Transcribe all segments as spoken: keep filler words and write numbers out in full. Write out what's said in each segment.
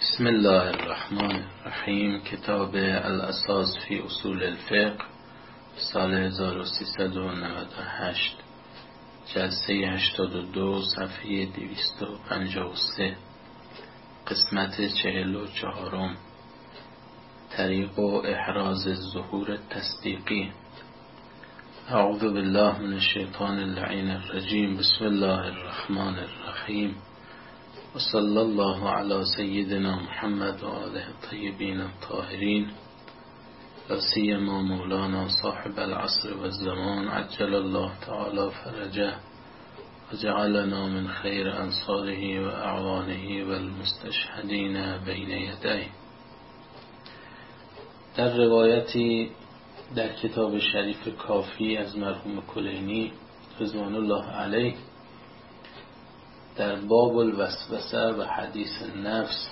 بسم الله الرحمن الرحیم. کتاب الاساس فی اصول الفقه، سال هزار و سیصد و نود و هشت، جلسه هشتاد و دو، صفحه دویست و پنجاه و سه، قسمت چهل و چهارم. طریق و احراز الظهور تصدیقی. اعوذ بالله من الشیطان اللعین الرجیم. بسم الله الرحمن الرحیم و صلی الله علی سیدنا محمد و آله الطیبین الطاهرین و سیما مولانا صاحب العصر و الزمان عجل الله تعالی فرجه و جعلنا من خیر انصاره و اعوانه و المستشهدین بین یدیه. در روایتی در کتاب شریف کافی از مرحوم کلینی رضوان الله علیه در باب الوسوسه و حدیث النفس،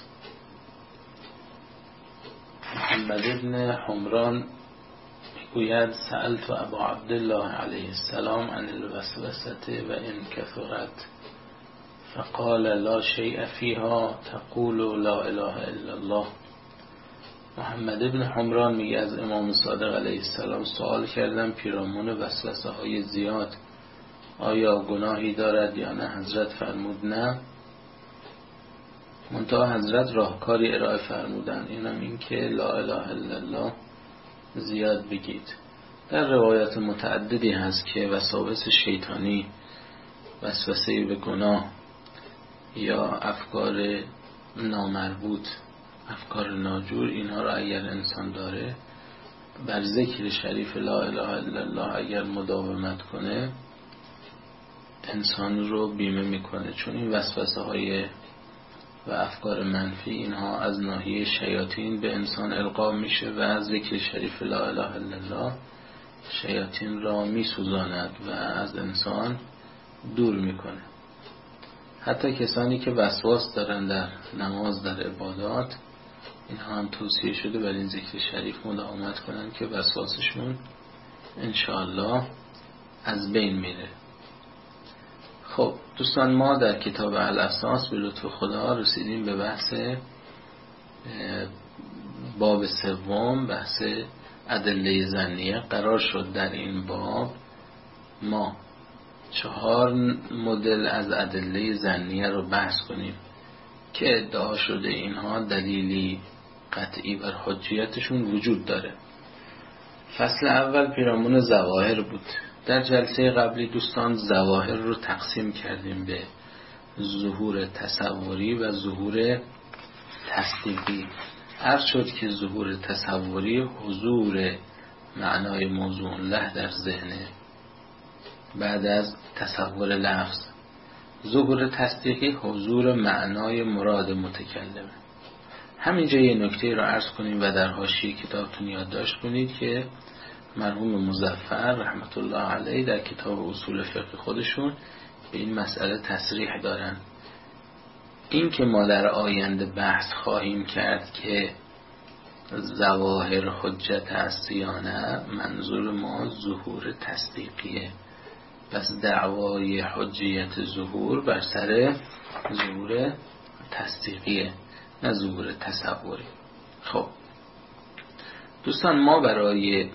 محمد ابن حمران میگوید سألت ابا عبدالله علیه السلام عن الوسوسه و ان کثرت فقال لا شیء فیها تقول لا اله الا الله. محمد ابن حمران میگه از امام صادق علیه السلام سوال کردم پیرامون وسوسه های زیاد آیا گناهی دارد یا نه؟ حضرت فرمود نه، منتها حضرت راهکاری ارائه فرمودن، اینم این که لا اله الا الله زیاد بگید. در روایات متعددی هست که وساوس شیطانی، وسوسه به گناه یا افکار نامربوط، افکار ناجور، اینها را اگر انسان داره بر ذکر شریف لا اله الا الله اگر مداومت کنه انسان رو بیمه میکنه، چون این وسوسه های و افکار منفی اینها از ناحیه شیاطین به انسان القا میشه و از ذکر شریف لا اله الا الله شیاطین را میسوزاند و از انسان دور میکنه. حتی کسانی که وسواس دارن در نماز، در عبادات، اینها هم توصیه شده بر این ذکر شریف مداومت کنن که وسواسشون انشاءالله از بین میره. خب دوستان، ما در کتاب الاساس به لطف خدا رسیدیم به بحث باب سوم، بحث ادله ظنیه. قرار شد در این باب ما چهار مدل از ادله ظنیه رو بحث کنیم که ادعا شده اینها دلیلی قطعی بر حجیتشون وجود داره. فصل اول پیرامون ظواهر بود. در جلسه قبلی دوستان ظواهر رو تقسیم کردیم به ظهور تصوری و ظهور تصدیقی. عرض شد که ظهور تصوری حضور معنای موضوع له در ذهنه بعد از تصور لفظ. ظهور تصدیقی حضور معنای مراد متکلمه. همینجا یه نکته رو عرض کنیم و در حاشیه کتابتون یادداشت کنید که مرحوم مظفر رحمت الله علیه در کتاب اصول فقه خودشون به این مسئله تصریح دارن. این که ما در آینده بحث خواهیم کرد که ظواهر حجت است یا نه، منظور ما ظهور تصدیقیه. پس دعوای حجیت ظهور بر سر ظهور تصدیقیه، نه ظهور تصوری. خب دوستان، ما برای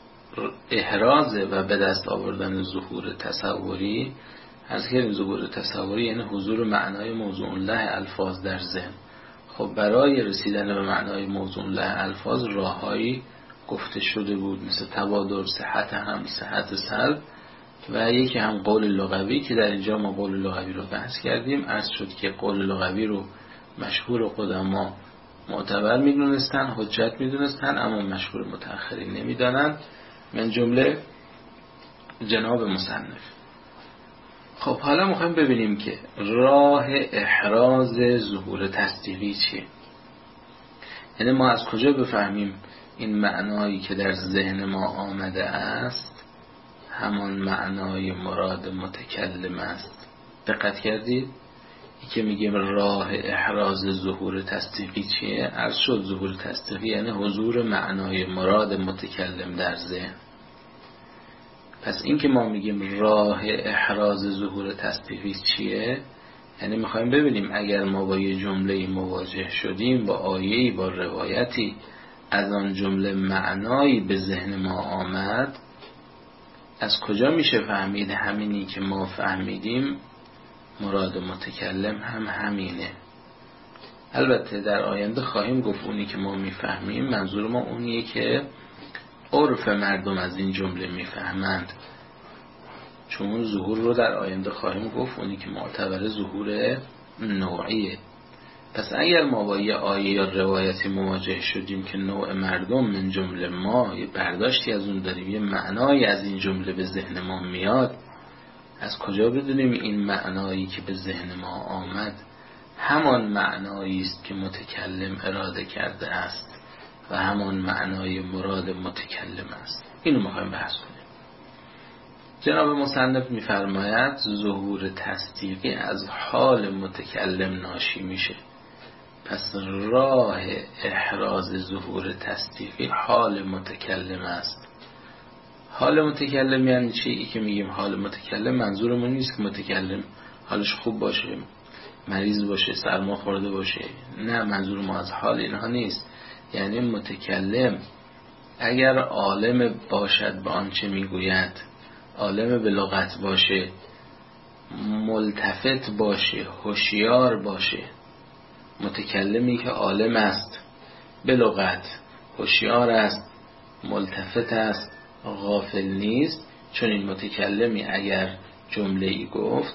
احراز و به دست آوردن ظهور تصوری، از که ظهور تصوری یعنی حضور معنای موضوع له الفاظ در ذهن. خب برای رسیدن به معنای موضوع له الفاظ راههایی گفته شده بود، مثل تبادر، صحت هم، صحت سلب و یکی هم قول لغوی که در اینجا ما قول لغوی رو بحث کردیم. عرض شد که قول لغوی رو مشهور قدما معتبر میدونستن، حجت میدونستن، اما مشهور متأخرین نمیدانند، من جمله جناب مصنف. خب حالا میخوایم ببینیم که راه احراز ظهور تصدیقی چیه. یعنی ما از کجا بفهمیم این معنایی که در ذهن ما آمده است همان معنای مراد متکلم است. دقت کردید؟ این که میگیم راه احراز ظهور تصدیقی چیه؟ عرض شد ظهور تصدیقی یعنی حضور معنای مراد متکلم در ذهن. پس این که ما میگیم راه احراز ظهور تصدیقی چیه، یعنی میخوایم ببینیم اگر ما با یه جمله مواجه شدیم، با آیه‌ای، با روایتی، از آن جمله معنایی به ذهن ما آمد، از کجا میشه فهمید همینی که ما فهمیدیم مراد متکلم هم همینه؟ البته در آینده خواهیم گفت اونی که ما میفهمیم منظور ما اونیه که عرف مردم از این جمله میفهمند، چون ظهور رو در آینده خواهیم گفت اونی که معتبر ظهور نوعیه. پس اگر ما با یه آیه یا روایتی مواجه شدیم که نوع مردم من جمله ما یه برداشتی از اون داریم، یه معنایی از این جمله به ذهن ما میاد، از کجا بدونیم این معنایی که به ذهن ما آمد همان معنایی است که متکلم اراده کرده است و همان معنای مراد متکلم است؟ اینو میخوایم بحث کنیم. جناب مصنف میفرماید ظهور تصدیقی از حال متکلم ناشی میشه. پس راه احراز ظهور تصدیقی حال متکلم است. حال متکلم یعنی چی؟ ای که میگیم حال متکلم منظورمون نیست که متکلم حالش خوب باشه، مریض باشه، سرما خورده باشه. نه، منظور ما از حال اینها نیست. یعنی متکلم اگر عالم باشد به آنچه میگوید، عالم به لغت باشه، ملتفت باشه، هوشیار باشه، متکلمی که عالم است، به لغت هوشیار است، ملتفت است، غافل نیست، چون این متکلمی اگر جمله ای گفت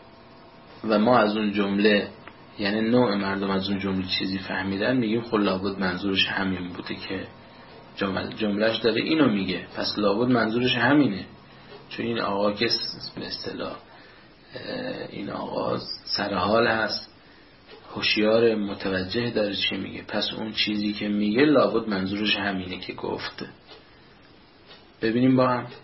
و ما از اون جمله، یعنی نوع مردم از اون جمله چیزی فهمیدن، میگیم خب لابد منظورش همین بوده که جمله جملهش داره اینو میگه، پس لابد منظورش همینه، چون این آقا که به اصطلاح این آقا سرحال هست، هوشیار، متوجه داره چی میگه، پس اون چیزی که میگه لابد منظورش همینه که گفته. ببینیم با هم.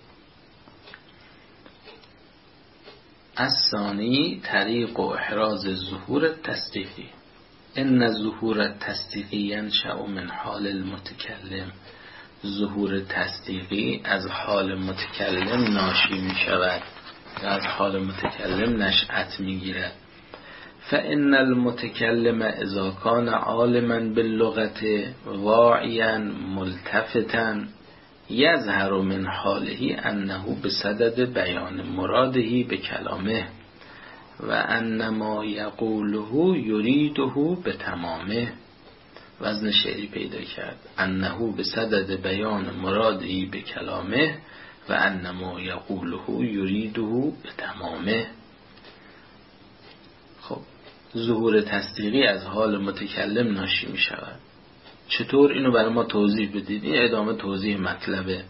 الثانی طریق و احراز ظهور تصدیقی. ان ظهور تصدیقی ینشأ من حال المتکلم. ظهور تصدیقی از حال متکلم ناشی می شود، از حال متکلم نشأت می گیرد. فإن المتكلم اذا كان عالما باللغة واعيا ملتفتا يظهر من حاله انه بصدد بیان مراده بكلامه و انما یقوله یریده بتمامه. وزن شعری پیدا کرد. انه بصدد بیان مراده بكلامه و انما یقوله یریده بتمامه. خب ظهور تصدیقی از حال متکلم ناشی می شود. چطور؟ اینو برای ما توضیح بدید. این ادامه توضیح مطلبه.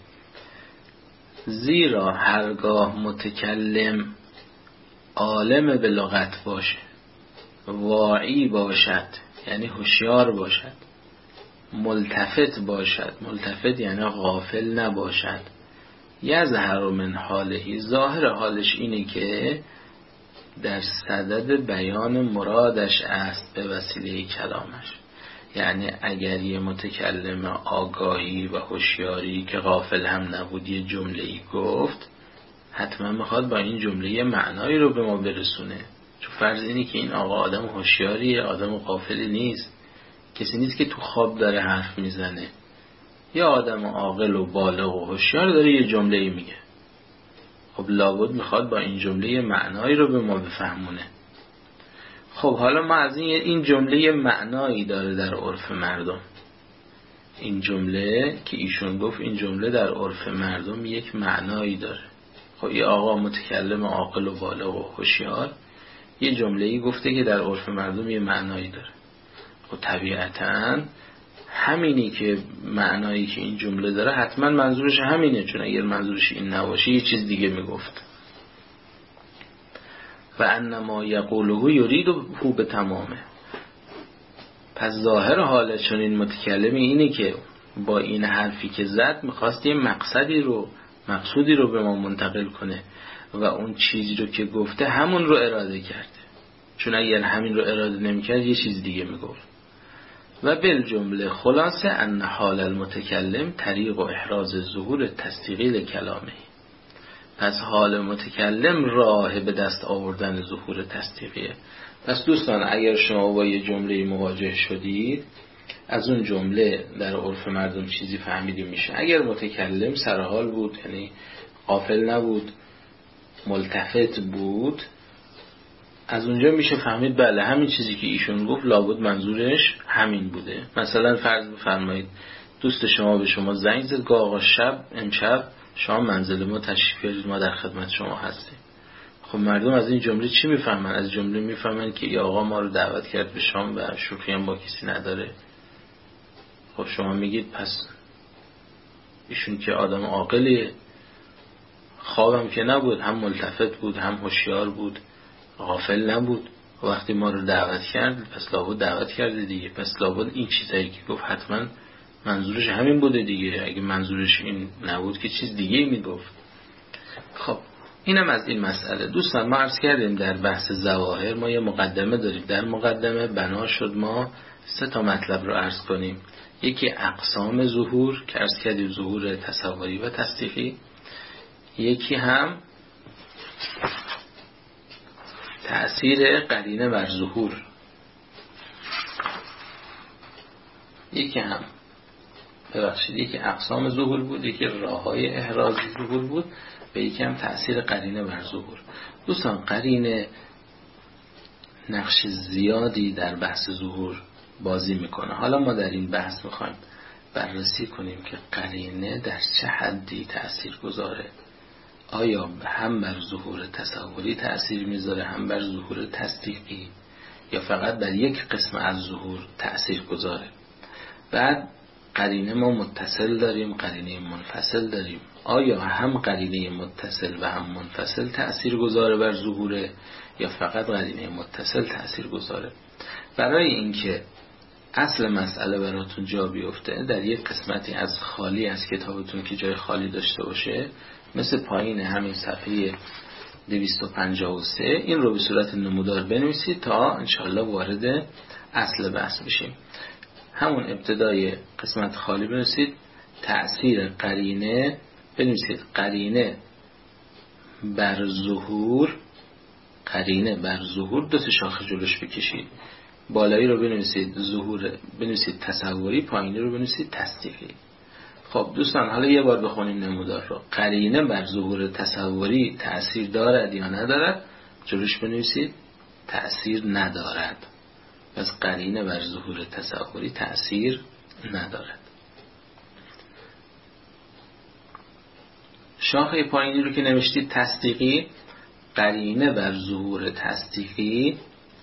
زیرا هرگاه متکلم عالم به لغت باشه، واعی باشد یعنی هوشیار باشد، ملتفت باشد، ملتفت یعنی غافل نباشد، یظهر من حاله، ظاهر حالش اینه که در صدد بیان مرادش است به وسیله کلامش. یعنی اگر یه متکلم آگاهی و هوشیاری که غافل هم نبود یه جمله‌ای گفت، حتما میخواد با این جمله معنایی رو به ما برسونه. چون فرض اینه که این آقا آدم هوشیاریه، آدم غافلی نیست، کسی نیست که تو خواب داره حرف میزنه. یا آدم عاقل و بالغ و هوشیار داره یه جمله‌ای میگه. خب لابد میخواد با این جمله معنایی رو به ما بفهمونه. خب حالا ما از این این جمله معنایی داره در عرف مردم. این جمله که ایشون گفت، این جمله در عرف مردم یک معنایی داره. خب این آقا متکلم عاقل و بالغ و هوشیار یه جمله‌ای گفته که در عرف مردم یه معنایی داره. خب طبیعتاً همینی که معنایی که این جمله داره حتما منظورش همینه، چون اگر منظورش این نباشه یه چیز دیگه میگفت. و انما یقوله یریده به تمامه. پس ظاهر حاله چون این متکلم اینه که با این حرفی که زد میخواست یه مقصدی رو، مقصودی رو به ما منتقل کنه و اون چیزی رو که گفته همون رو اراده کرده، چون اگر همین رو اراده نمیکرد یه چیز دیگه میگفت. و بالجمله خلاصه ان حال المتکلم طریق و احراز ظهور تصدیقی لکلامه. پس حال متکلم راه به دست آوردن ظهور تصدیقیه. پس دوستان اگر شما با یه جمله مواجه شدید، از اون جمله در عرف مردم چیزی فهمیدیم میشه. اگر متکلم سرحال بود، یعنی غافل نبود، ملتفت بود، از اونجا میشه فهمید بله همین چیزی که ایشون گفت لابد منظورش همین بوده. مثلا فرض بفرمایید دوست شما به شما زنگ زد که آقا شب امشب شما منزل ما تشریف بیارید، ما در خدمت شما هستیم. خب مردم از این جمله چی میفهمن؟ از جمله میفهمن که ای آقا ما رو دعوت کرد به شام و شوخی هم با کسی نداره. خب شما میگید پس ایشون که آدم عاقلیه، خوابم که نبود، هم ملتفت بود هم هوشیار بود، غافل نبود، وقتی ما رو دعوت کرد پس لابد دعوت کرده دیگه، پس لابد این چیزایی که گفت حتما منظورش همین بوده دیگه. اگه منظورش این نبود که چیز دیگه میگفت. خب اینم از این مسئله. دوستان ما عرض کردیم در بحث ظواهر ما یه مقدمه داریم. در مقدمه بنا شد ما سه تا مطلب رو عرض کنیم. یکی اقسام ظهور که عرض کردیم ظهور تصوری و تصدیقی، یکی هم تأثیر قرینه بر ظهور، یکی هم ببخشید یکی اقسام ظهور بود، یکی راه‌های احراز ظهور بود، به یکی هم تأثیر قرینه بر ظهور. دوستان قرینه نقش زیادی در بحث ظهور بازی میکنه. حالا ما در این بحث میخوایم بررسی کنیم که قرینه در چه حدی تأثیر گذاره. آیا هم بر ظهور تصوری تأثیر میذاره هم بر ظهور تصدیقی، یا فقط بر یک قسم از ظهور تأثیر گذاره. بعد قرینه ما متصل داریم، قرینه منفصل داریم. آیا هم قرینه متصل و هم منفصل تأثیر گذاره بر ظهوره یا فقط قرینه متصل تأثیر گذاره؟ برای اینکه اصل مسئله براتون جا بیفته در یک قسمتی از خالی از کتابتون که جای خالی داشته باشه، مثل پایین همین صفحه دویست و پنجاه و سه، این رو به صورت نمودار بنویسید تا انشاءالله وارد اصل بحث بشیم. همون ابتدای قسمت خالی بنویسید تأثیر قرینه، بنویسید قرینه بر ظهور، قرینه بر ظهور دو تا شاخه جلوش بکشید. بالایی رو بنویسید ظهور، بنویسید تصوری، پایینی رو بنویسید تصدیقی. خب دوستان حالا یه بار بخونیم نمودار رو. قرینه بر ظهور تصوری تأثیر دارد یا ندارد؟ جلوش بنویسید تأثیر ندارد. پس قرینه بر ظهور تصوری تأثیر ندارد. شاخه پایینی رو که نوشتید تصدیقی، قرینه بر ظهور تصدیقی،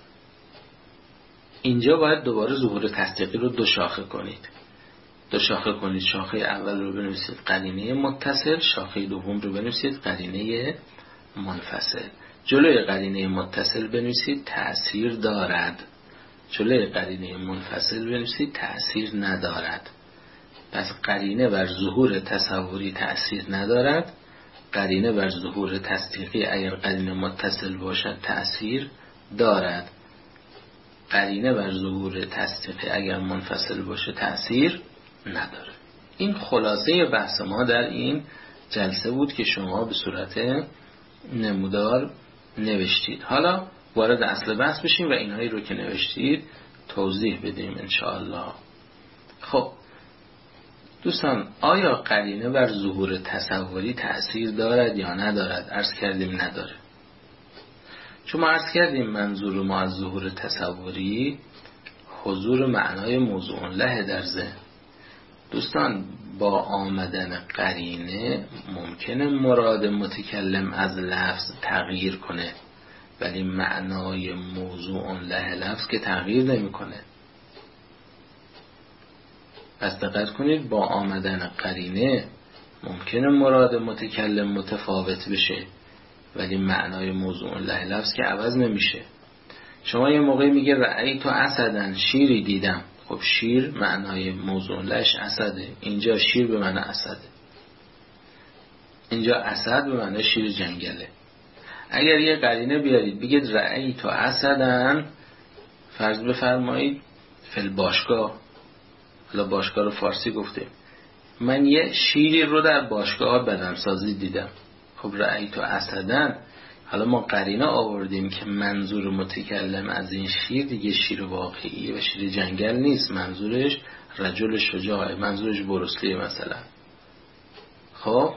اینجا باید دوباره ظهور تصدیقی رو دو شاخه کنید. دو شاخه کنید. شاخه اول رو بنویسید قرینه متصل، شاخه دوم رو بنویسید قرینه منفصل. جلوی قرینه متصل بنویسید تأثیر دارد، جلوی قرینه منفصل بنویسید تأثیر ندارد. پس قرینه بر ظهور تصوری تأثیر ندارد، قرینه بر ظهور تصدیقی اگر قرینه متصل باشد تأثیر دارد، قرینه بر ظهور تصدیقی اگر منفصل باشه تأثیر نداره. این خلاصه بحث ما در این جلسه بود که شما به صورت نمودار نوشتید. حالا وارد اصل بحث بشیم و اینهایی رو که نوشتید توضیح بدیم انشاءالله. خب دوستان آیا قرینه بر ظهور تصوری تأثیر دارد یا ندارد؟ عرض کردیم نداره. چون ما عرض کردیم منظور ما از ظهور تصوری حضور معنای موضوع له در ذهن. دوستان با آمدن قرینه ممکنه مراد متکلم از لفظ تغییر کنه، ولی معنای موضوع له لفظ که تغییر نمی کنه. پس دقت کنید، با آمدن قرینه ممکنه مراد متکلم متفاوت بشه ولی معنای موضوع له لفظ که عوض نمیشه. شما یه موقعی میگه رأیت اسدن، شیری دیدم. خب شیر معنای موضوع لهش اسده، اینجا شیر به معنی اسده، اینجا اسد به معنی شیر جنگله. اگر یه قرینه بیارید بگید رأیت اسدن، فرض بفرمایید فل باشگاه، حالا باشگاه رو فارسی گفته، من یه شیری رو در باشگاه بدنسازی دیدم. خب رأیت اسدن، حالا ما قرینه آوردیم که منظور متکلم از این شیر دیگه شیر واقعیه و شیر جنگل نیست، منظورش رجل شجاعه، منظورش بروسلیه مثلا. خب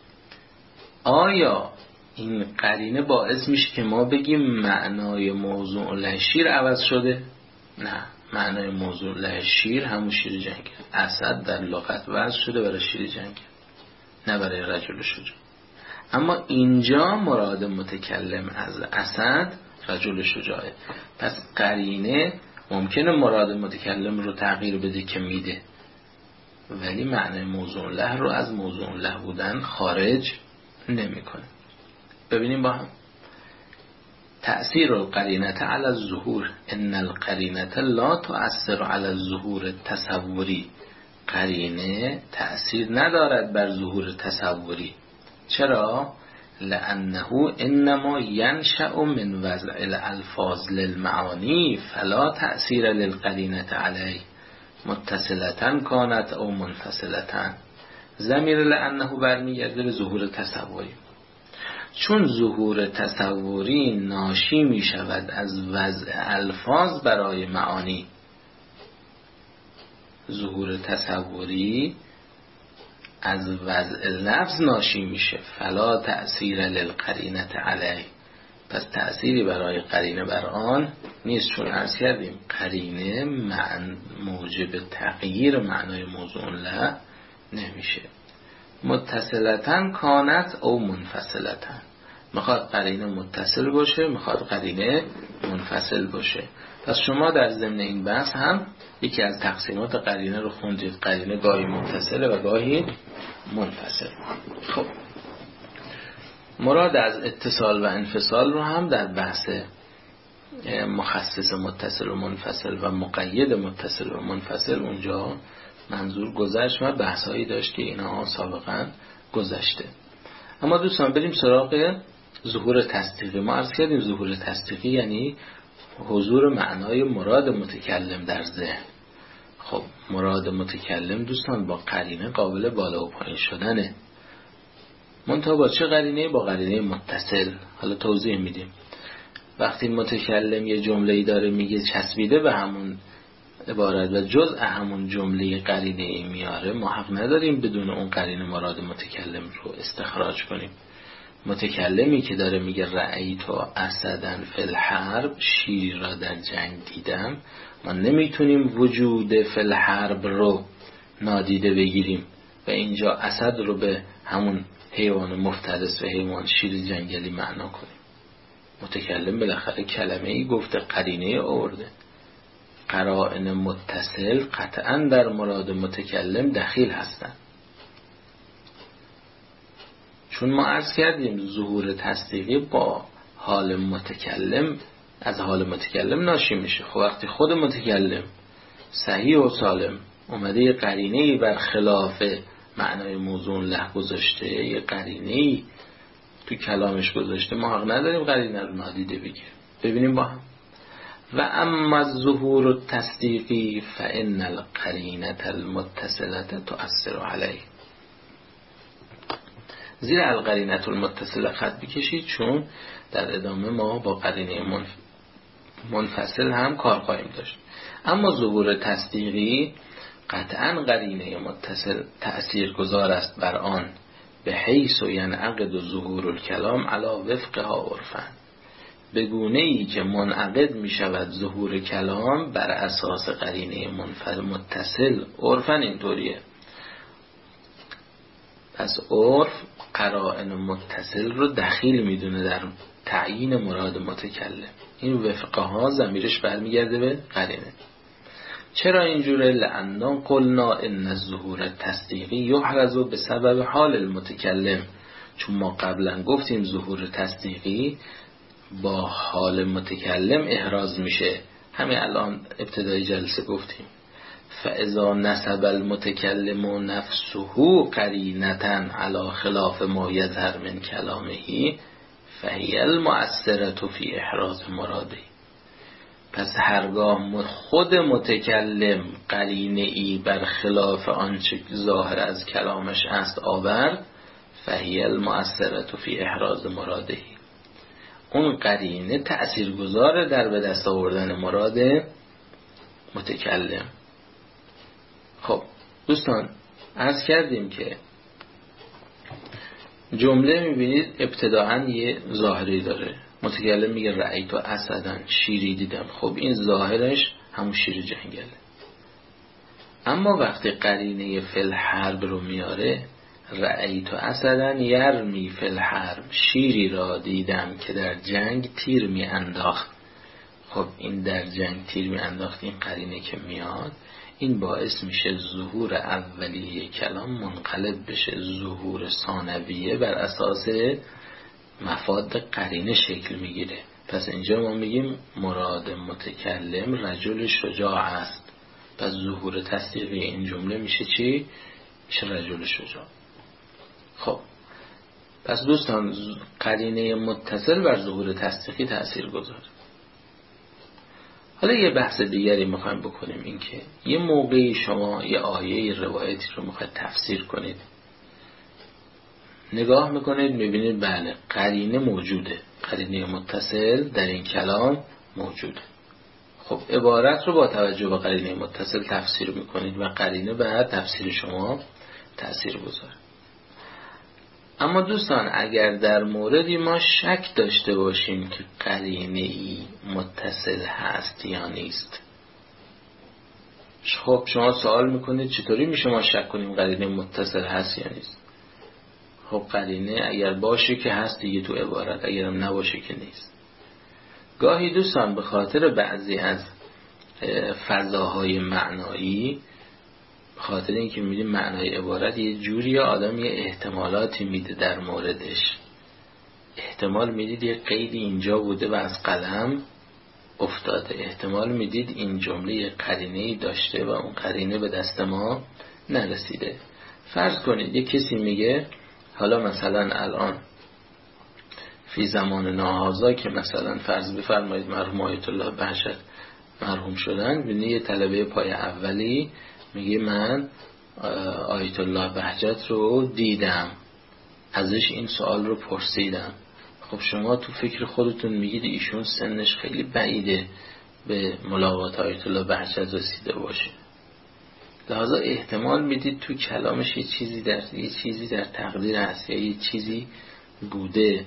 آیا این قرینه باعث میشه که ما بگیم معنای موضوع له شیر عوض شده؟ نه، معنای موضوع له شیر همون شیر جنگل. اسد در لغت وضع شده برای شیر جنگل، نه برای رجل شجاع. اما اینجا مراد متکلم از اسد رجل شجاعه. پس قرینه ممکنه مراد متکلم رو تغییر بده که میده، ولی معنای موضوع له رو از موضوع له بودن خارج نمیکنه. ببینیم با هم تأثیر القرینه علی الظهور. ان القرینه لا تؤثر علی الظهور التصوری. قرینه تأثیر ندارد بر ظهور تصوری. چرا؟ لأنه انما ينشأ من وضع الالفاظ للمعانی فلا تأثیر للقرینه علیه متصلتن کانت او منفصلتن. ضمیر لأنه برمیگرده به ظهور تصوری، چون ظهور تصوری ناشی می شود از وضع الفاظ برای معانی. ظهور تصوری از وضع لفظ ناشی میشه. فلا تأثیر للقرینه علیه، پس تأثیری برای قرینه بر آن نیست. چون عرض کردیم قرینه معن موجب تغییر معنای موضوع له نمیشه. متصلتن کانت او منفصلتن. میخواد قرینه متصل باشه، میخواد قرینه منفصل باشه. پس شما در ضمن این بحث هم یکی از تقسیمات قرینه رو خوندید. قرینه گاهی متصله و گاهی منفصل. خب مراد از اتصال و انفصال رو هم در بحث مخصص متصل و منفصل و مقید متصل و منفصل اونجا منظور گذشت و بحثایی داشت که اینا سابقا گذشته. اما دوستان بریم سراغ ظهور تصدیقی. ما عرض کردیم ظهور تصدیقی یعنی حضور معنای مراد متکلم در ذهن. خب مراد متکلم دوستان با قرینه قابل بالا و پایین شدنه. منتها با چه قرینه؟ با قرینه متصل. حالا توضیح میدیم. وقتی متکلم یه جمله‌ای داره میگه چسبیده به همون عبارت و جزء همون جمله قرینه ای میاره، ما حق نداریم بدون اون قرینه مراد متکلم رو استخراج کنیم. متکلمی که داره میگه رأیت اسدن فی الحرب، شیر را در جنگ دیدم، ما نمیتونیم وجود فی الحرب رو نادیده بگیریم و اینجا اسد رو به همون حیوان مفترس و حیوان شیر جنگلی معنا کنیم. متکلم بالاخره کلمه ای گفته، قرینه آورده. قرائن متصل قطعا در مراد متکلم دخیل هستند. چون ما عرض کردیم ظهور تصدیقی با حال متکلم از حال متکلم ناشی میشه. خب وقتی خود متکلم صحیح و سالم اومده یه قرینه‌ای بر خلاف معنای موضوع له گذاشته، یه قرینه‌ای تو کلامش گذاشته، ما حق نداریم قرینه رو نادیده بگیریم. ببینیم با هم. و اما الظهور التصدیقی فإن القرینة المتصلة تؤثر علیه. زیر القرینة المتصله خط بکشید، چون در ادامه ما با قرینه منفصل هم کار خواهیم داشت. اما ظهور تصدیقی قطعا قرینه متصل تأثیر گذار است بر آن، به حیث و ینعقد ظهور الکلام علی وفقها عرفا، به گونه ای که منعقد می شود ظهور کلام بر اساس قرینه منفصل متصل. عرفا اینطوریه. پس عرف قرائن متصل رو دخیل میدونه در تعیین مراد متکلم. این وفقها ضمیرش برمیگرده به قرینه. چرا اینجوره؟ لأننا قلنا ان الظهور التصدیقی یحرز بسبب حال المتکلم. چون ما قبلا گفتیم ظهور تصدیقی با حال متکلم احراز میشه. همین الان ابتدای جلسه گفتیم فاذا نسب المتکلم نفسه قرینة علی خلاف ما یظهر من کلامه فهی المؤثرة فی احراز مراده. پس هرگاه خود متکلم قرینه ای بر خلاف آنچه ظاهر از کلامش است آورد، فهی المؤثرة فی احراز مراده. اون قرینه تأثیرگذار در به دست آوردن مراد متکلم. خب دوستان عرض کردیم که جمله میبینید ابتداعا یه ظاهری داره، متکلم میگه رأیت اسدن، شیری دیدم. خب این ظاهرش همون شیر جنگله. اما وقتی قرینه فل حرب رو میاره، رأیت اسدن یرمی فل حرب، شیری را دیدم که در جنگ تیر می انداخت. خب این در جنگ تیر می انداخت، این قرینه که میاد، این باعث میشه ظهور اولیه کلام منقلب بشه ظهور ثانویه بر اساس مفاد قرینه شکل میگیره. پس اینجا ما میگیم مراد متکلم رجل شجاع است. پس ظهور تصدیقی این جمله میشه چی؟ میشه رجل شجاع. خب پس دوستان قرینه متصل بر ظهور تصدیقی تأثیر گذاره. حالا یه بحث دیگری میخوایم بکنیم، این که یه موقعی شما یه آیه روایتی رو میخواید تفسیر کنید، نگاه میکنید میبینید بله قرینه موجوده، قرینه متصل در این کلام موجوده. خب عبارت رو با توجه به قرینه متصل تفسیر میکنید و قرینه بعد تفسیر شما تأثیر گذاره. اما دوستان اگر در موردی ما شک داشته باشیم که قرینه ای متصل هست یا نیست، خب شما سوال میکنید چطوری میشه ما شک کنیم قرینه متصل هست یا نیست؟ خب قرینه اگر باشه که هست دیگه تو عبارت، اگرم نباشه که نیست. گاهی دوستان به خاطر بعضی از فضاهای معنایی، خاطر اینکه می‌بینیم معنای عبارت یه جوری آدم یه احتمالاتی میده در موردش، احتمال میدید یه قیدی اینجا بوده و از قلم افتاده، احتمال میدید این جمله یه قرینه‌ای داشته و اون قرینه به دست ما نرسیده. فرض کنید یه کسی میگه حالا مثلا الان فی زمان ناهازا که مثلا فرض بفرمایید مرحوم آیت الله بهجت مرحوم شدن، ببینید یه طلبه پای اولی میگه من آیت الله بهجت رو دیدم، ازش این سوال رو پرسیدم. خب شما تو فکر خودتون میگید ایشون سنش خیلی بعیده به ملاقات آیت الله بهجت رسیده باشه، لحاظا احتمال میدید تو کلامش یه چیزی در یه چیزی در تقدیر هست یا یه چیزی بوده،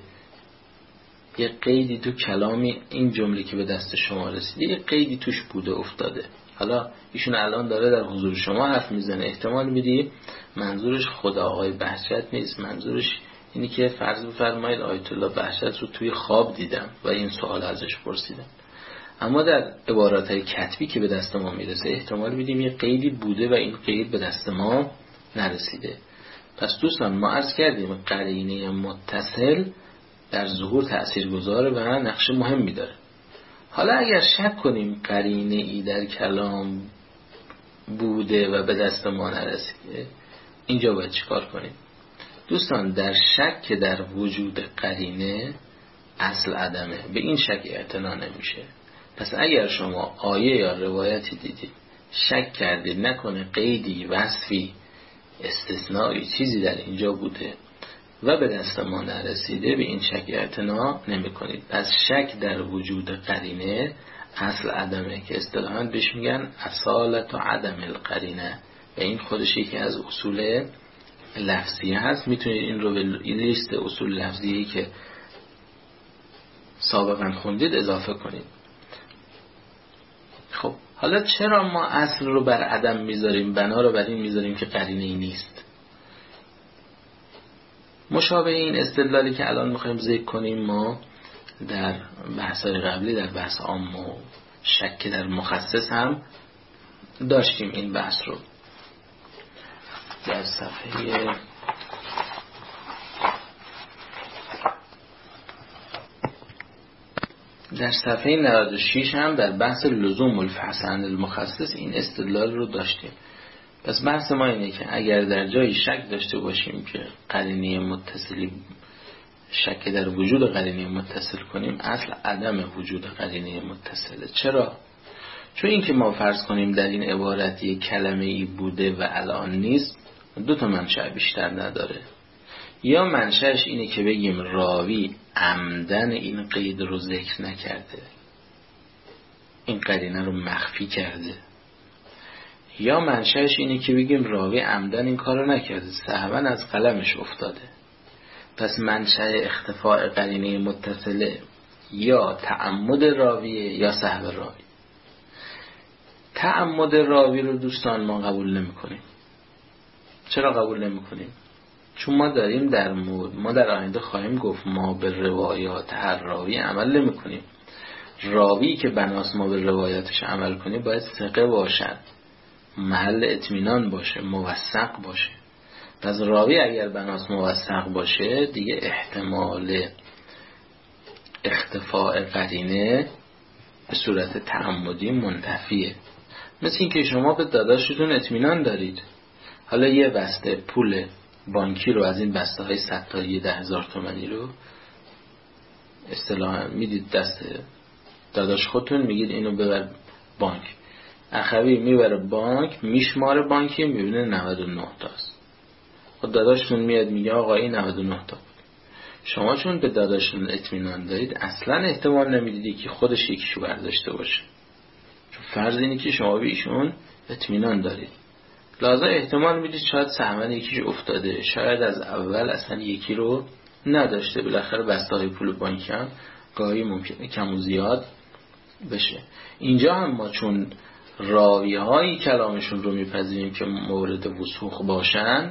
یه قیدی تو کلامی این جمله که به دست شما رسیده یه قیدی توش بوده افتاده. حالا ایشون الان داره در حضور شما حرف میزنه، احتمال میدی منظورش خدا آقای بهجت نیست، منظورش اینی که فرض بفرمایید آیت الله بهجت رو توی خواب دیدم و این سوال ازش پرسیدم. اما در عباراتهای کتبی که به دست ما میرسه احتمال میدیم یه قیدی بوده و این قید به دست ما نرسیده. پس دوستان ما عرض کردیم قرینه متصل در ظهور تأثیر گذاره و نقش مهمی داره. حالا اگر شک کنیم قرینه ای در کلام بوده و به دست ما نرسیده، اینجا باید چیکار کنیم؟ دوستان در شک در وجود قرینه اصل عدمه، به این شک اعتنا نمیشه. پس اگر شما آیه یا روایتی دیدید شک کردید نکنه قیدی وصفی استثنایی چیزی در اینجا بوده و به دست ما نرسیده، به این شک اعتنا نمی کنید. پس شک در وجود قرینه اصل عدمه که اصطلاحاً بهش میگن اصالت و عدم القرینه و این خودش یکی از اصول لفظیه هست. میتونید این رو به لیست اصول لفظیه‌ای که سابقا خوندید اضافه کنید. خب حالا چرا ما اصل رو بر عدم میذاریم، بنا رو بر این میذاریم که قرینه ای نیست؟ مشابه این استدلالی که الان میخوایم ذکر کنیم ما در بحث‌های قبلی در بحث عام و شک در مخصص هم داشتیم. این بحث رو در صفحه در صفحه نود و شش هم در بحث لزوم الفحص عن المخصص این استدلال رو داشتیم. پس بحث ما اینه که اگر در جایی شک داشته باشیم که قرینه متصلی شک در وجود قرینه متصل کنیم، اصل عدم وجود قرینه متصله. چرا؟ چون این که ما فرض کنیم در این عبارت یک کلمه ای بوده و الان نیست، دو تا منشأ بیشتر نداره. یا منشأش اینه که بگیم راوی عمدن این قید رو ذکر نکرده، این قرینه رو مخفی کرده، یا منشأش اینه که بگیم راوی عمدن این کار رو نکرده، سهوا از قلمش افتاده. پس منشأ اختفاء قرینه متصله یا تعمد راویه یا سهو راوی. تعمد راوی رو دوستان ما قبول نمی کنیم. چرا قبول نمی کنیم؟ چون ما داریم در مورد ما در آینده خواهیم گفت ما به روایات هر راوی عمل نمی کنیم. راوی که بناس ما به روایاتش عمل کنیم باید ثقه باشد، محل اطمینان باشه، موثق باشه. پس راوی اگر بناس موثق باشه دیگه احتمال اختفاء قرینه به صورت تعمدی منتفیه. مثل این که شما به داداشتون اطمینان دارید، حالا یه بسته پول بانکی رو از این بسته های صد تا ده هزار تومانی رو اصطلاحاً میدید دست داداش خودتون، میگید اینو ببر بانک. اخوی میبره بانک، میشماره بانکی، میبینه نود و نه تاست. خود داداشتون میاد میگه آقا این نود و نه تا. شما چون به داداشتون اطمینان دارید اصلا احتمال نمیدیدی که خودش یکیشو برداشته باشه، چون فرض اینه که شما به ایشون اطمینان دارید، لازم احتمال میدید شاید سهمن یکیش افتاده، شاید از اول اصلا یکی رو نداشته. بالاخره بسته های پول بانکی هم گاهی ممکنه کم و زیاد بشه. اینجا هم ما چون راوی های کلامشون رو میپذیریم که مورد وثوق باشند،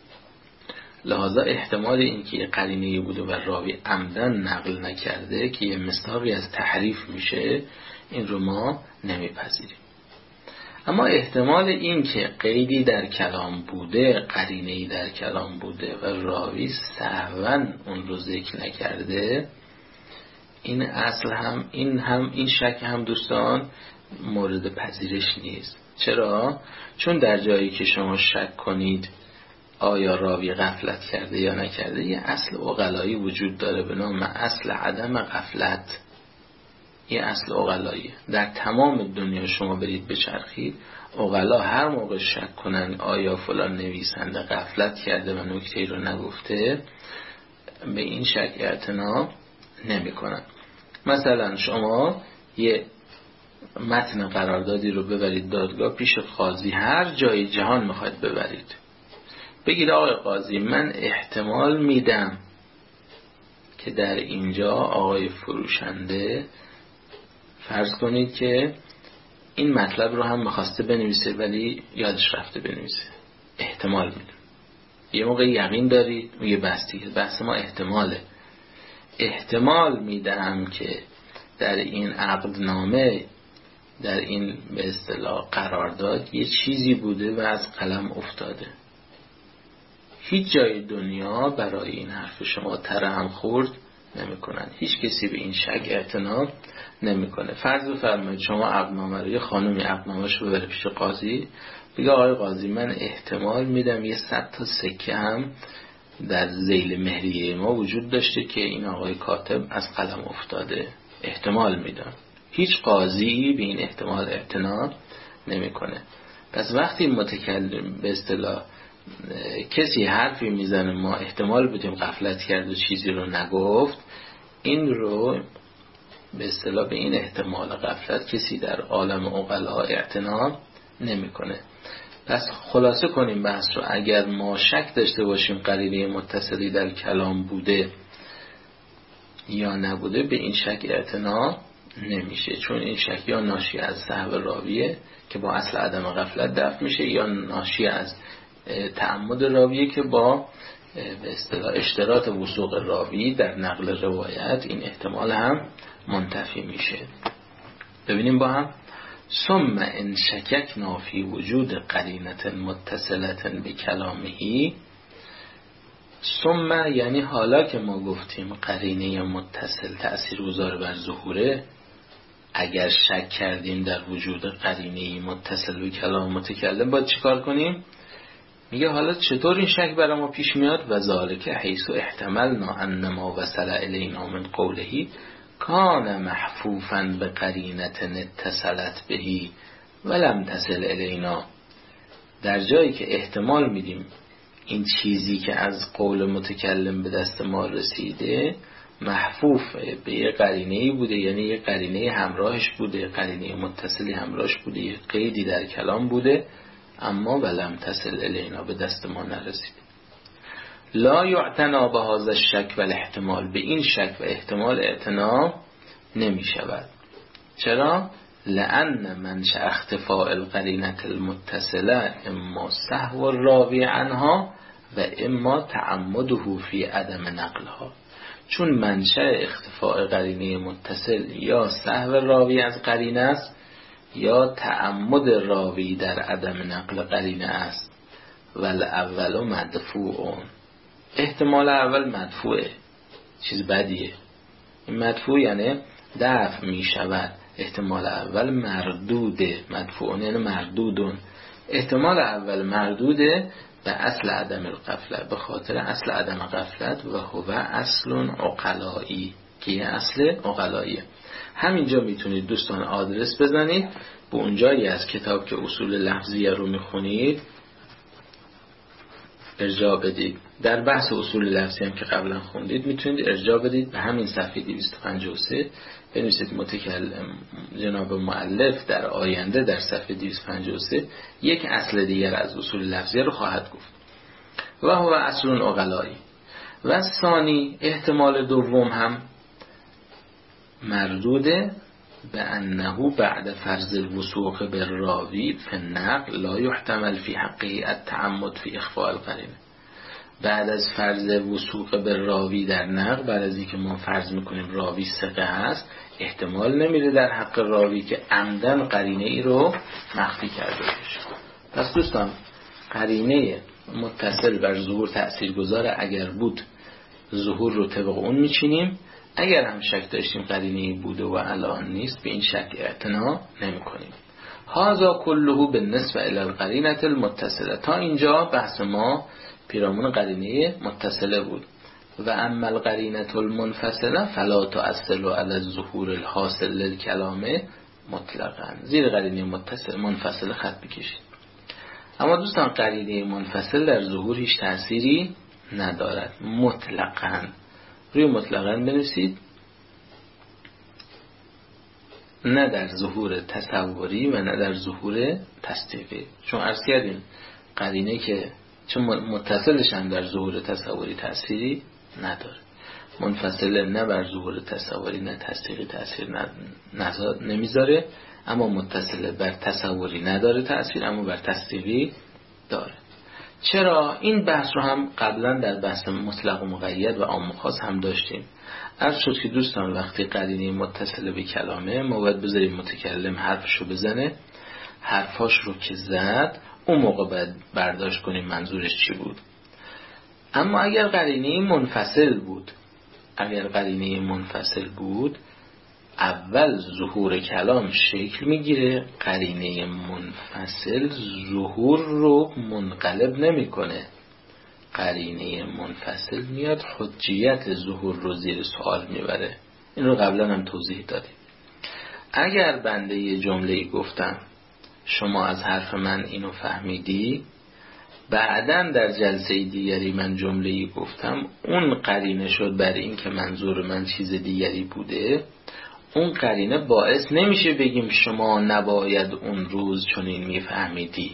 لحاظا احتمال اینکه یه قرینه‌ای بوده و راوی عمدن نقل نکرده که یه مصداقی از تحریف میشه، این رو ما نمیپذیریم. اما احتمال این که قیدی در کلام بوده، قرینه‌ای در کلام بوده و راوی سهواً اون رو ذکر نکرده، این اصل هم این هم این شک هم دوستان مورد پذیرش نیست. چرا؟ چون در جایی که شما شک کنید آیا راوی غفلت کرده یا نکرده، یه اصل عقلایی وجود داره به نام اصل عدم غفلت. یه اصل عقلایی در تمام دنیا شما برید بچرخید، عقلا هر موقع شک کنن آیا فلان نویسنده غفلت کرده و نکته‌ای رو نگفته، به این شک اعتنا نمی کنن. مثلا شما یه متن قراردادی رو ببرید دادگاه پیش قاضی، هر جای جهان میخواید ببرید، بگید آقای قاضی من احتمال میدم که در اینجا آقای فروشنده فرض کنید که این مطلب رو هم میخواسته بنویسه ولی یادش رفته بنویسه، احتمال میدم. یه موقع یقین دارید میگه بس دیگه، بحث ما احتماله. احتمال میدم که در این عقدنامه، در این به اصطلاح قرارداد یه چیزی بوده و از قلم افتاده. هیچ جای دنیا برای این حرف شما ترحم خورد نمی کنن. هیچ کسی به این شک اعتنا نمی کنه. فرض بفرمایید شما عقدنامه رو، یه خانمی عقدنامه‌ش رو ببره پیش قاضی، بگه آقای قاضی من احتمال میدم یه صد تا سکه هم در ذیل مهریه ما وجود داشته که این آقای کاتب از قلم افتاده، احتمال میدم. هیچ قاضی به این احتمال اعتنا نمی کنه. پس وقتی متکلم به اصطلاح کسی حرفی میزنه ما احتمال بدیم غفلت کرد و چیزی رو نگفت، این رو به اصطلاح به این احتمال غفلت کسی در عالم عقلا اعتنا نمیکنه. پس خلاصه کنیم بحث رو، اگر ما شک داشته باشیم قرینه متصلی در کلام بوده یا نبوده، به این شک اعتنا نمیشه، چون این شک یا ناشی از سهو راویه که با اصل عدم غفلت دفع میشه، یا ناشی از تعمد راویه که با به اصطلاح اشتراط وثوق راوی در نقل روایت این احتمال هم منتفی میشه. ببینیم با هم. ثم ان شککنا فی وجود قرینه متصله به کلامه، ثم یعنی حالا که ما گفتیم قرینه متصل تأثیرگذار بر ظهوره، اگر شک کردیم در وجود قرینه متصل به کلام متکلم باید چیکار کنیم؟ میگه حالا چطور این شک برای ما پیش میاد؟ و ذالک حیث احتملنا ان ما وصل الینا من قوله کان محفوفا به قرینه اتصلت بهی ولم تصل الینا. در جایی که احتمال میدیم این چیزی که از قول متکلم به دست ما رسیده محفوف به یه قرینه‌ای بوده، یعنی یه قرینه همراهش بوده، قرینه متصلی همراهش بوده، یه قیدی در کلام بوده، اما ولم تصل الینا، به دست ما نرسیده. لا یعتنا به هذا الشک و الاحتمال، به این شک و احتمال اعتنا نمی شود. چرا؟ لأن منشأ اختفاء القرینة المتصله اما سهو الراوی عنها و اما تعمده فی عدم نقلها. چون منشأ اختفاء قرینه متصل یا سهو راوی از قرینه است یا تعمد راوی در عدم نقل قرینه است. والاول مدفوع، احتمال اول مدفوعه، چیز بدیه. این مدفوع یعنی دفع می شود. احتمال اول مردوده، مدفوعون یعنی مردودون. احتمال اول مردوده به اصل عدم الغفلت، به خاطر اصل عدم غفلت و هو اصل عقلایی، که یه اصل عقلاییه. همینجا میتونید دوستان آدرس بزنید به اونجایی از کتاب که اصول لفظیه رو میخونید ارجاع بدید. در بحث اصول لفظی هم که قبلا خوندید میتونید ارجاع بدید به همین صفحه دویست و پنجاه و سه، بنویسید متکلم جناب مؤلف در آینده در صفحه دویست و پنجاه و سه یک اصل دیگر از اصول لفظی رو خواهد گفت و هو اصل عقلایی. و ثانی، احتمال دوم هم مردوده به انه بعد فرض الوثوق بالراوی فی النقل لا يحتمل فی حقه التعمد فی اخفاء القرینه. بعد از فرض وثوق بالراوی در نقل، بعد از اینکه ما فرض میکنیم راوی ثقه هست، احتمال نمیره در حق راوی که عمدن قرینه ای رو مخفی کرده باشه. پس دوستان قرینه متصل بر ظهور تأثیرگذار، اگر بود ظهور رو طبق اون میچینیم، اگر هم شک داشتیم قرینه‌ای بوده و الان نیست به این شک اعتنا نمی کنیم. هذا كله بالنسبه الى القرینه المتصله. تا اینجا بحث ما پیرامون قرینه متصله بود. و اما القرینه المنفصله فلا تؤثر على الظهور الحاصل للکلام مطلقا. زیر قرینه متصل منفصله خط بکشید. اما دوستان قرینه منفصل در ظهور هیچ تأثیری ندارد مطلقا. روی مطلقاً بنویسید، نه در ظهور تصوری و نه در ظهور تصدیقی. چون عرض کردیم قرینه که چون متصلش هم در ظهور تصوری تأثیری نداره، منفصل نه بر ظهور تصوری نه تصدیقی تأثیر نمیذاره، اما متصل بر تصوری نداره تأثیر، اما بر تصدیقی داره. چرا؟ این بحث رو هم قبلا در بحث مطلق و مقید و عام و خاص هم داشتیم. عرض شد که دوستان وقتی قرینه متصل به کلامه ما باید بذاریم متکلم حرفشو بزنه، حرفاش رو که زد اون موقع باید برداشت کنیم منظورش چی بود. اما اگر قرینه منفصل بود اگر قرینه منفصل بود اول ظهور کلام شکل میگیره، قرینه منفصل ظهور رو منقلب نمیکنه. قرینه منفصل میاد حجیت ظهور رو زیر سوال میبره. این رو قبلا هم توضیح دادیم. اگر بنده یه جمله‌ای گفتم شما از حرف من اینو فهمیدی، بعدن در جلسه دیگری من جمله‌ای گفتم اون قرینه شد برای این که منظور من چیز دیگری بوده، اون قرینه باعث نمیشه بگیم شما نباید اون روز چنین میفهمیدی،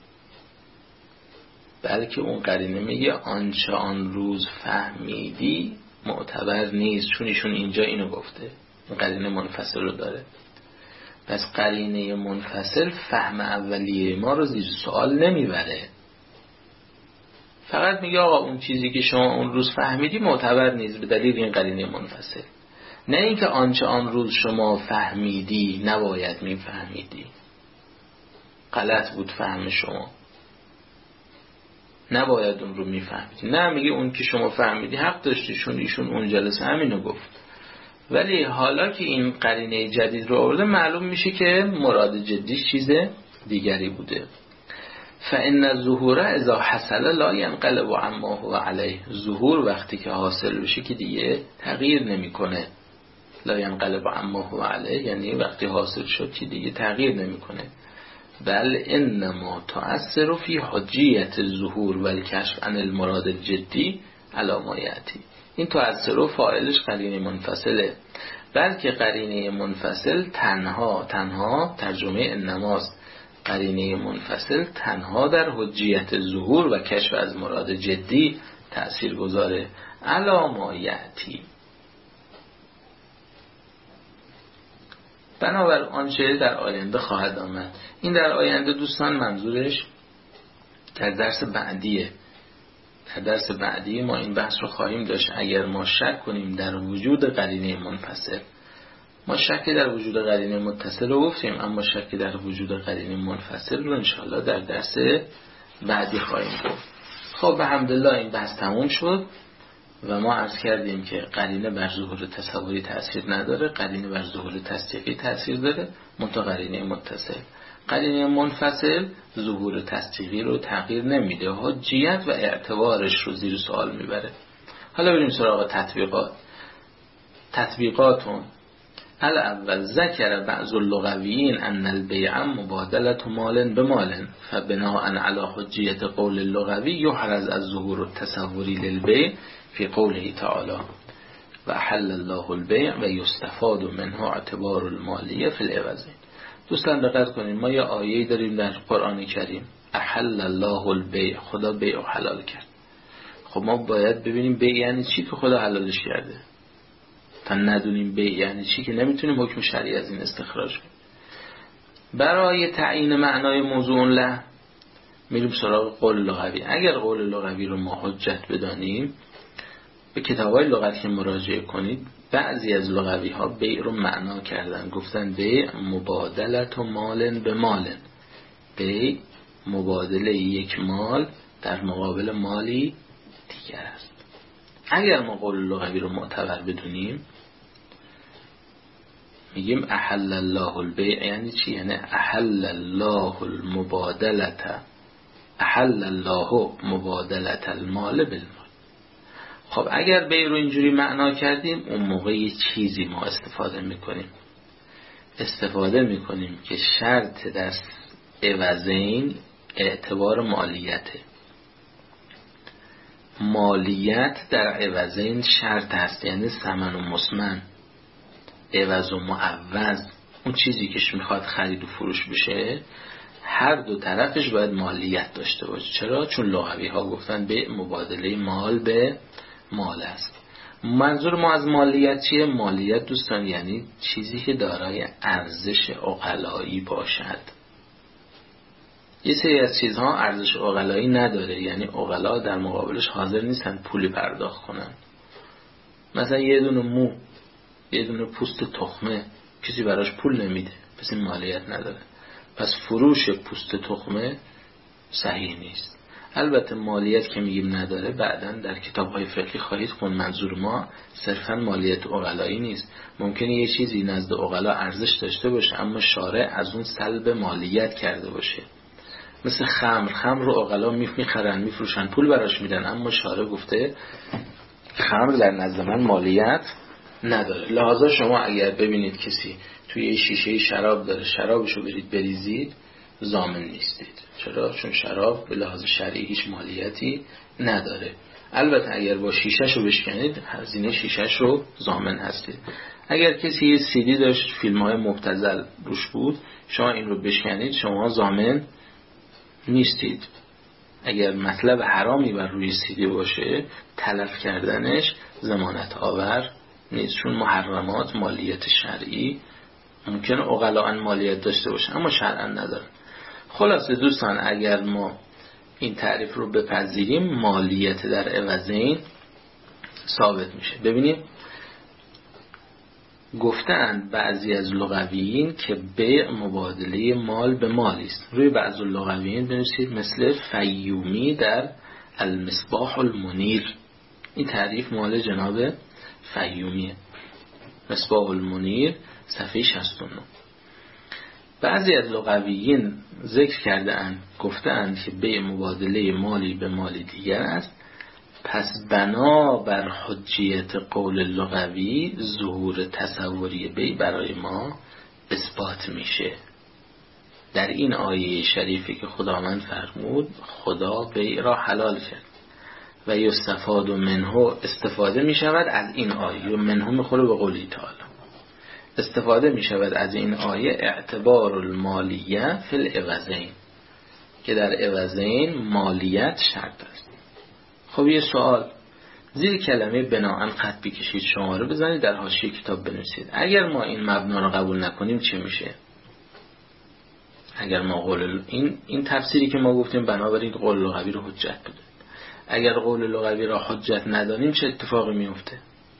بلکه اون قرینه میگه آنچه آن روز فهمیدی معتبر نیست چون ایشون اینجا اینو گفته. اون قرینه منفصل رو داره. پس قرینه منفصل فهم اولیه ما رو زیر سوال نمیبره، فقط میگه آقا اون چیزی که شما اون روز فهمیدی معتبر نیست به دلیل این قرینه منفصل. نه اینکه آنچه آن روز شما فهمیدی نباید میفهمیدی، غلط بود فهم شما، نباید اون رو میفهمیدی. نه، میگه اون که شما فهمیدی حق داشتی چون ایشون اون جلسه همینو گفت. ولی حالا که این قرینه جدید رو آورده معلوم میشه که مراد جدیش چیز دیگری بوده. فإن الظهور اذا حصل لا ينقلب عما هو علیه. ظهور وقتی که حاصل بشه که دیگه تغییر نمیکنه. لا ينقلب عما هو علیه یعنی وقتی حاصل شد که دیگه تغییر نمیکنه. بل انما تؤثر فی حجیت الظهور و الکشف عن المراد الجدی علی ما یأتی. این تؤثر و فاعلش قرینه منفصله، بلکه قرینه منفصل تنها تنها ترجمه انماست. قرینه منفصل تنها در حجیت ظهور و کشف از مراد جدی تأثیر گذاره علی ما یأتی. بنابر آنچه در آینده خواهد آمد. این در آینده دوستان منظورش در درس بعدیه. در درس بعدی ما این بحث رو خواهیم داشت. اگر ما شک کنیم در وجود قرینه منفصل، ما شکی در وجود قرینه متصل رو گفتیم، اما شکی در وجود قرینه منفصل رو انشاءالله در درس بعدی خواهیم گفت. خب به حمدالله این بحث تموم شد و ما عرض کردیم که قرینه بر ظهور تصوری تأثیر نداره، قرینه بر ظهور تصدیقی تأثیر داره، منتها قرینه متصل. قرینه منفصل ظهور تصدیقی رو تغییر نمیده، حجیت و اعتبارش رو زیر سوال میبره. حالا بریم سراغ تطبیقات. تطبیقاتون الاول ذکر بعض اللغویین ان البیع مبادله مال بمال فبناء علی حجیت قول اللغوی یحرز از ظهور التصوری للبیع فی قوله تعالی و احل الله البیع و یستفاد منه اعتبار المالیه فی العوضین. دوستان دقت کنید، ما یه آیه‌ای داریم در قرآن کریم احل الله البیع، خدا بیع رو حلال کرد. خب ما باید ببینیم بیع یعنی چی که خدا حلالش کرده. تا ندونیم بیع یعنی چی که نمیتونیم حکم شرعی از این استخراج کنیم. برای تعیین معنای موضوع له میریم سراغ قول لغوی. اگر قول لغوی رو ما حجت بدانیم، به کتاب‌های لغت که مراجعه کنید، بعضی از لغوی ها بیع رو معنا کردن، گفتن بیع مبادلت و مال به مال، بیع مبادله یک مال در مقابل مالی دیگر است. اگر ما قول لغوی رو معتبر بدونیم، میگیم احل الله البیع یعنی چی؟ یعنی احل الله المبادلت، احل الله مبادلت المال بالمال. خب اگر بیع رو اینجوری معنا کردیم، اون موقع یه چیزی ما استفاده میکنیم استفاده میکنیم که شرط در عوضین اعتبار مالیته. مالیت در عوضین شرط هست، یعنی ثمن و مسمن، عوض و معوض، اون چیزی که میخواد خرید و فروش بشه، هر دو طرفش باید مالیت داشته باشه. چرا؟ چون لغوی ها گفتن به مبادله مال به مال است. منظور ما از مالیت چیه؟ مالیت دوستان یعنی چیزی که دارای ارزش عقلایی باشد. یه سری از چیزها ارزش عقلایی نداره، یعنی عقلا در مقابلش حاضر نیستن پولی پرداخت کنن. مثلا یه دونه مو، یه دونه پوست تخمه کسی براش پول نمیده، پس این مالیت نداره. پس فروش پوست تخمه صحیح نیست. البته مالیت که میگیم نداره، بعداً در کتاب‌های فقهی خواهید خوند منظور ما صرفاً مالیت عقلایی نیست. ممکنه یه چیزی نزد عقلا ارزش داشته باشه اما شارع از اون سلب مالیت کرده باشه. مثل خمر، خمر رو عقلا میخرن میفروشن پول براش میدن، اما شارع گفته خمر در نزد من مالیت نداره. لحاظا شما اگر ببینید کسی توی یه شیشه شراب داره، شرابشو برید بریزید، ضامن نیستید. چرا؟ چون شراب به لحاظ شرعی هیچ مالیتی نداره. البته اگر با شیشه‌شو بشکنید، هزینه شیشه‌شو ضامن هستید. اگر کسی یه سیدی داشت فیلم‌های مبتذل روش بود، شما این رو بشکنید، شما ضامن نیستید. اگر مطلب حرامی بر روی سیدی باشه، تلف کردنش ضمانت آور نیست، چون محرمات مالیت شرعی ممکن عقلاً مالیت داشته باشه اما شرعاً نداره. خلاصه دوستان، اگر ما این تعریف رو بپذیریم، مالیت در عوضین ثابت میشه. ببینیم گفتند بعضی از لغویین که بیع مبادله مال به مالی است. روی بعضی لغویین بنویسید مثل فیومی در المصباح المنیر. این تعریف مال جناب فیومیه، مصباح المنیر صفحه شصت و نه. بعضی از لغویین ذکر کرده اند، گفته اند که بیع مبادله مالی به مالی دیگر است، پس بنا بر حجیت قول لغوی ظهور تصوری بیع برای ما اثبات میشه. در این آیه شریفی که خداوند فرمود خدا بیع را حلال کرد و یستفاد منه، استفاده می شود از این آیه، منه میخوره به قولی تعالی، استفاده می شود از این آیه اعتبار المالیه فی العوضین، که در عوضین مالیت شرط است. خب یه سوال، زیر کلمه بناءً خط بکشید، شماره بزنید، در حاشیه کتاب بنویسید. اگر ما این مبنا رو قبول نکنیم چی میشه؟ اگر ما قول این این تفسیری که ما گفتیم بنابراین قول لغوی رو حجت بدونیم، اگر قول لغوی را حجت ندانیم چه اتفاقی میفته؟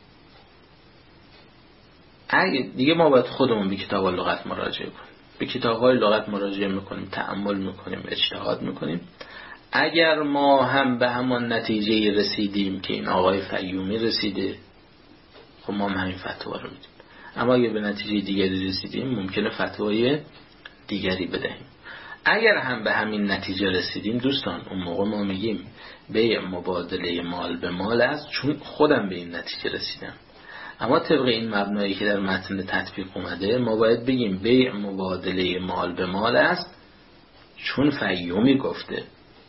اگه دیگه ما باید خودمون به کتاب لغت مراجعه کنیم، به کتاب‌های لغت مراجعه میکنیم، تأمل میکنیم، اجتهاد میکنیم. اگر ما هم به همان نتیجه رسیدیم که این آقای فیومی رسیده، خب ما هم همین فتوا رو میدیم. اما اگر به نتیجه دیگری رسیدیم ممکنه فتوای دیگری بدهیم. اگر هم به همین نتیجه رسیدیم دوستان، اون موقع ما میگیم بیع مبادله مال به مال است، چون خودم به این نتیجه رسیدم. اما طبق این مبنایی که در متن تطبیق اومده ما باید بگیم بیع مبادله مال به مال است چون فیومی گفته.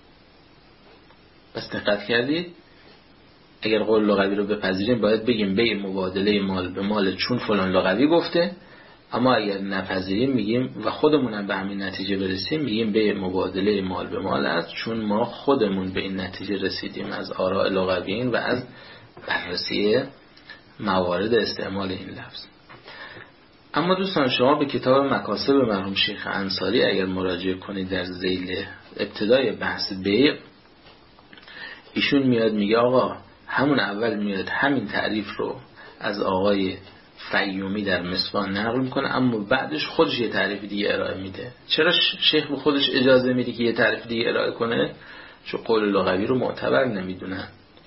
پس دقت کردید؟ اگر قول لغوی رو بپذیریم باید بگیم بیع مبادله مال به مال چون فلان لغوی گفته. اما اگر نپذیریم میگیم و خودمون هم به همین نتیجه برسیم میگیم بیع مبادله مال به مال است چون ما خودمون به این نتیجه رسیدیم از آراء لغویین و از بررسی موارد استعمال این لفظ. اما دوستان شما به کتاب مکاسب مرحوم شیخ انصاری اگر مراجعه کنید در ذیل ابتدای بحث بیع، ایشون میاد میگه آقا همون اول میاد همین تعریف رو از آقای فیومی در مصباح نقل میکنه، اما بعدش خودش یه تعریف دیگه ارائه میده. چرا شیخ به خودش اجازه میده که یه تعریف دیگه ارائه کنه؟ چون قول لغوی رو معتبر نمیدونن.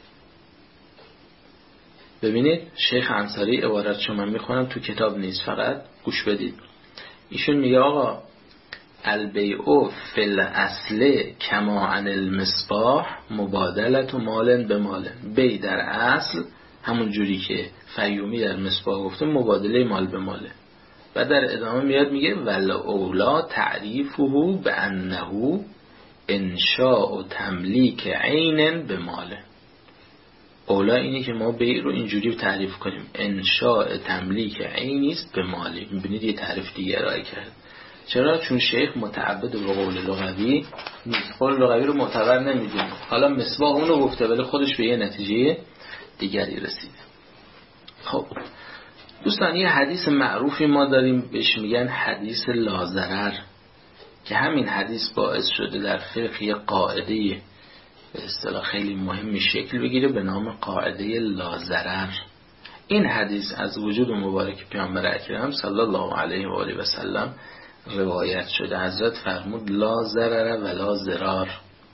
ببینید شیخ انصاری عبارت شما میخونم تو کتاب نیست، فقط گوش بدید. ایشون میگه آقا البیع فی الاصل کما عن المصباح مبادلت و مالن به مالن. بیع در اصل همون جوری که فیومی در مصباح گفته مبادله مال به ماله. و در ادامه میاد میگه ول اولا تعریفه به انه انشاء و تملیک عین به ماله. اولا اینه که ما بیع رو اینجوری تعریف کنیم انشاء تملیک عینی است به مالی. میبینید یه تعریف دیگه ارائه کرد. چرا؟ چون شیخ متعبد به قول لغوی نیست، قول لغوی رو معتبر نمیدونه. حالا مصباح اون رو گفته ولی خودش به یه نتیجه دیگری رسیده. خب دوستان یه حدیث معروفی ما داریم بهش میگن حدیث لازرر، که همین حدیث باعث شده در فقه یه قاعده به اصطلاح خیلی مهمی شکل بگیره به نام قاعده لازرر. این حدیث از وجود مبارک پیامبر اکرم صلی الله علیه و آله و سلم روایت شده. حضرت فرمود لا ضرر و لا ضرار.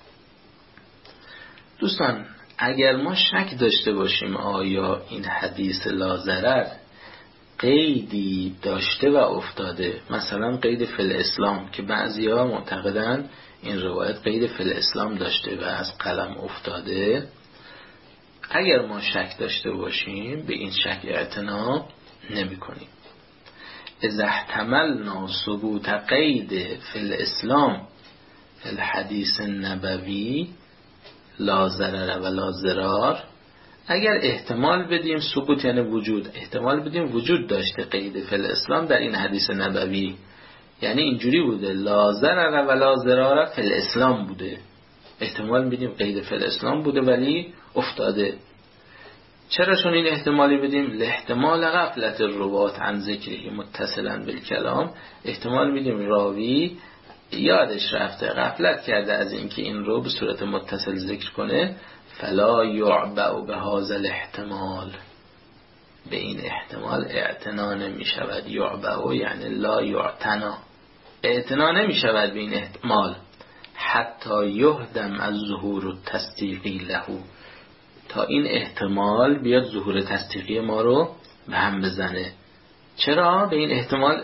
دوستان اگر ما شک داشته باشیم آیا این حدیث لا ضرر قیدی داشته و افتاده، مثلا قید فی الاسلام که بعضی‌ها معتقدن این روایت قید فی الاسلام داشته و از قلم افتاده، اگر ما شک داشته باشیم به این شک اعتنا نمی کنیم. اذا احتملنا ثبوت قید فی الاسلام فی الحدیث النبوی لا ضرر و لا ضرار، اگر احتمال بدیم ثبوت یعنی وجود، احتمال بدیم وجود داشته قید فی الاسلام در این حدیث نبوی، یعنی اینجوری بوده لا ضرر و لا ضرار فی الاسلام بوده، احتمال بدیم قید فی الاسلام بوده ولی افتاده. چرا چون این احتمالی بدیم؟ لاحتمال غفلت الروات عن ذکره متصلا بالکلام، احتمال میدیم راوی یادش رفته، غفلت کرده از اینکه این رو به صورت متصل ذکر کنه. فلا یعبأ به هذا الاحتمال، به این احتمال اعتنا نمی شود. یعبأ یعنی لا یعتنا، اعتنا نمی شود به این احتمال حتی یهدم از ظهور التصدیقی له، تا این احتمال بیاد ظهور تصدیقی ما رو به هم بزنه. چرا به این احتمال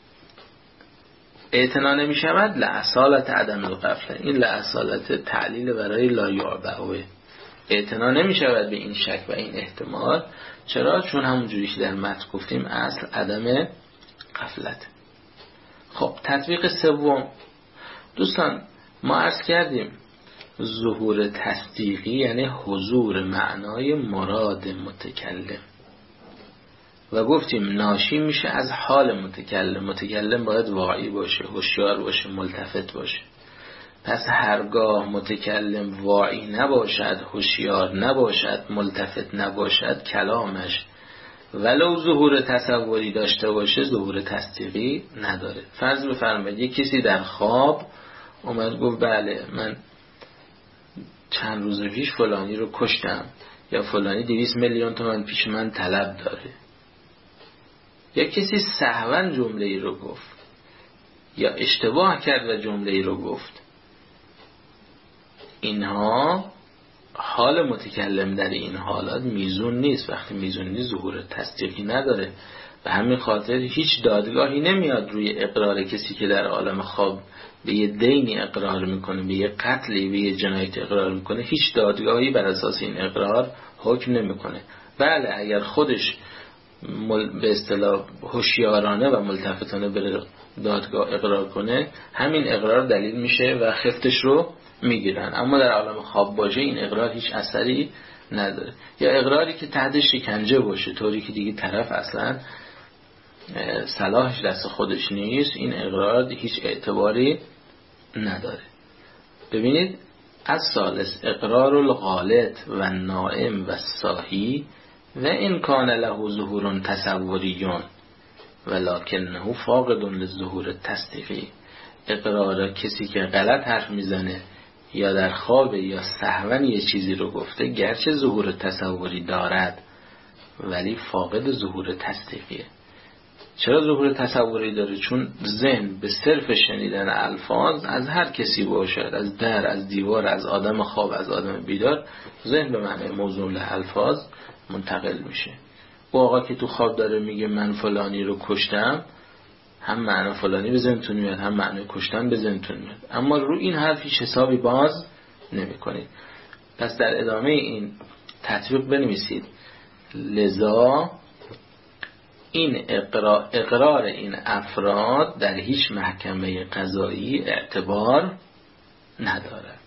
اعتنا نمی شود؟ لأصالت عدم الغفله، این لأصالت تعلیل برای لا یعبأ، اعتنا نمی شود به این شک و این احتمال. چرا؟ چون همون جوری که در متن گفتیم اصل عدم غفلت. خب تطبیق سوم دوستان، ما عرض کردیم ظهور تصدیقی یعنی حضور معنای مراد متکلم و گفتیم ناشی میشه از حال متکلم. متکلم باید واعی باشه، هوشیار باشه، ملتفت باشه. پس هرگاه متکلم واعی نباشد، هوشیار نباشد، ملتفت نباشد، کلامش ولو ظهور تصوری داشته باشه ظهور تصدیقی نداره. فرض بفرمایید یک کسی در خواب اومد گفت بله من چند روز پیش فلانی رو کشتم، یا فلانی دویست میلیون تومان پیش من طلب داره. یا کسی سهوا جمله ای رو گفت یا اشتباه کرد و جمله ای رو گفت. اینها حال متکلم در این حالات میزون نیست. وقتی میزون نیست ظهور تصدیقی نداره. به همین خاطر هیچ دادگاهی نمیاد روی اقرار کسی که در عالم خواب به یه دینی اقرار میکنه، به یه قتلی، به یه جنایت اقرار میکنه، هیچ دادگاهی بر اساس این اقرار حکم نمیکنه. بله اگر خودش به اصطلاح هوشیارانه و ملتفتانه بره دادگاه اقرار کنه، همین اقرار دلیل میشه و خفتش رو میگیرن. اما در عالم خواب باشه این اقرار هیچ اثری نداره. یا اقراری که تحت شکنجه باشه طوری که دیگه طرف اصلا صلاحش دست خودش نیست، این اقرار هیچ اعتباری نداره. ببینید از ثالث اقرار الغالط و نائم و صاحی و این کان له ظهور تصوریون ولکنه فاقد للظهور تصدیقی. اقرار کسی که غلط حرف میزنه یا در خواب یا سهوا یه چیزی رو گفته گرچه ظهور تصوری دارد ولی فاقد ظهور تصدیقیه. چرا ظهور تصوری داره؟ چون ذهن به صرف شنیدن الفاظ از هر کسی باشد، از در، از دیوار، از آدم خواب، از آدم بیدار، ذهن به معنی موزون الفاظ منتقل میشه. او آقا که تو خواب داره میگه من فلانی رو کشتم، هم معنی فلانی به ذهنتون میاد هم معنی کشتن به ذهنتون میاد، اما رو این حرف هیچ حسابی باز نمی کنید. پس در ادامه این تطبیق بنویسید لذا این اقرار, اقرار این افراد در هیچ محکمه قضایی اعتبار ندارد.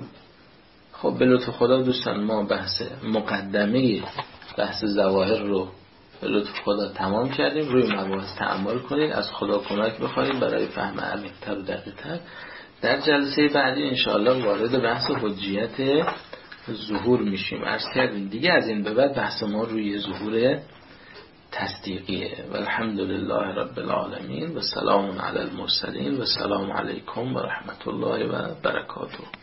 خب به لطف خدا دوستان ما بحث مقدمه بحث ظواهر رو به لطف خدا تمام کردیم. روی مباحث تأمل کنید، از خدا کمک بخواید برای فهم عمیق‌تر و دقیق‌تر. در جلسه بعدی انشاءالله وارد بحث حجیت ظهور میشیم. عرض کردیم دیگه از این به بعد بحث ما روی ظهور تصدیقیه. و الحمدلله رب العالمین و سلام علی المرسلین و سلام علیکم و رحمت الله و برکاته.